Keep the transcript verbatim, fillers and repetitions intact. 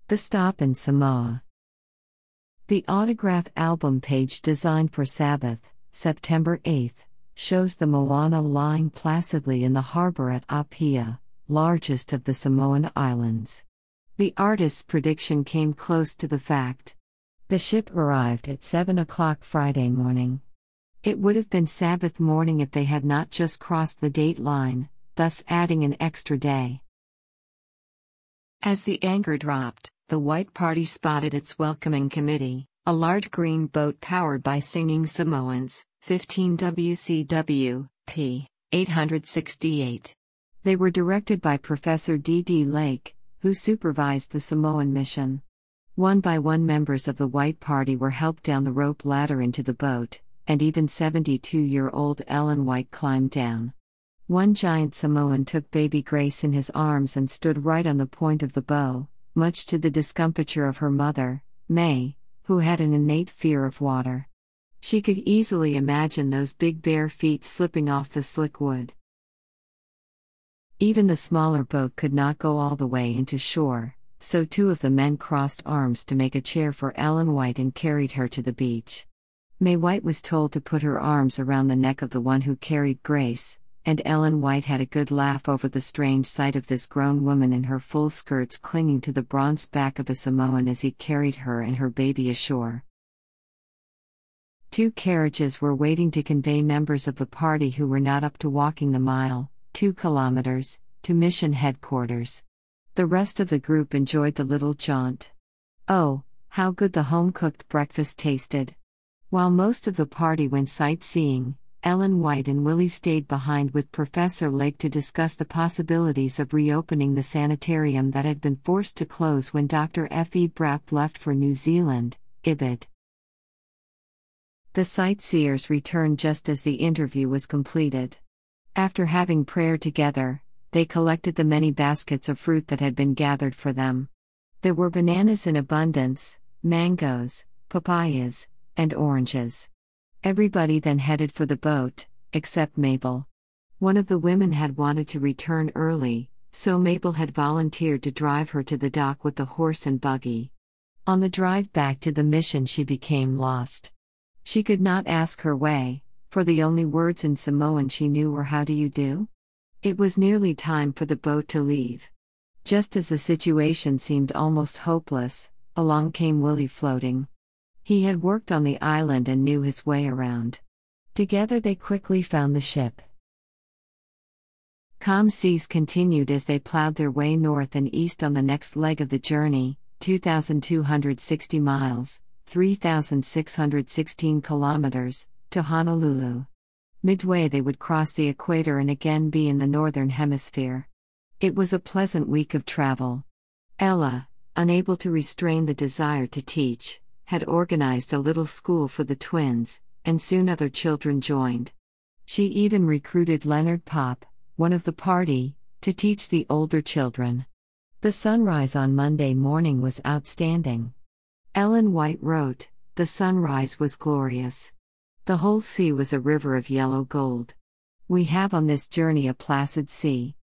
The Stop in Samoa. The autograph album page designed for Sabbath, September eighth, shows the Moana lying placidly in the harbor at Apia, largest of the Samoan islands. The artist's prediction came close to the fact. The ship arrived at seven o'clock Friday morning. It would have been Sabbath morning if they had not just crossed the date line, thus adding an extra day. As the anchor dropped, the White Party spotted its welcoming committee, a large green boat powered by Singing Samoans, fifteen W C W, p. eight sixty-eight. They were directed by Professor D D Lake, who supervised the Samoan mission. One by one members of the White Party were helped down the rope ladder into the boat, and even seventy-two-year-old Ellen White climbed down. One giant Samoan took baby Grace in his arms and stood right on the point of the bow, much to the discomfiture of her mother, May, who had an innate fear of water. She could easily imagine those big bare feet slipping off the slick wood. Even the smaller boat could not go all the way into shore, so two of the men crossed arms to make a chair for Ellen White and carried her to the beach. May White was told to put her arms around the neck of the one who carried Grace, and Ellen White had a good laugh over the strange sight of this grown woman in her full skirts clinging to the bronze back of a Samoan as he carried her and her baby ashore. Two carriages were waiting to convey members of the party who were not up to walking the mile, two kilometers, to mission headquarters. The rest of the group enjoyed the little jaunt. Oh, how good the home-cooked breakfast tasted! While most of the party went sightseeing, Ellen White and Willie stayed behind with Professor Lake to discuss the possibilities of reopening the sanitarium that had been forced to close when Doctor F E Brapp left for New Zealand, I B I D. The sightseers returned just as the interview was completed. After having prayer together, they collected the many baskets of fruit that had been gathered for them. There were bananas in abundance, mangoes, papayas, and oranges. Everybody then headed for the boat, except Mabel. One of the women had wanted to return early, so Mabel had volunteered to drive her to the dock with the horse and buggy. On the drive back to the mission she became lost. She could not ask her way, for the only words in Samoan she knew were "how do you do?" It was nearly time for the boat to leave. Just as the situation seemed almost hopeless, along came Willie floating. He had worked on the island and knew his way around. Together they quickly found the ship. Calm seas continued as they plowed their way north and east on the next leg of the journey, two thousand two hundred sixty miles, three thousand six hundred sixteen kilometers, to Honolulu. Midway they would cross the equator and again be in the northern hemisphere. It was a pleasant week of travel. Ella, unable to restrain the desire to teach, had organized a little school for the twins, and soon other children joined. She even recruited Leonard Pop, one of the party, to teach the older children. The sunrise on Monday morning was outstanding. Ellen White wrote, "The sunrise was glorious. The whole sea was a river of yellow gold. We have on this journey a placid sea.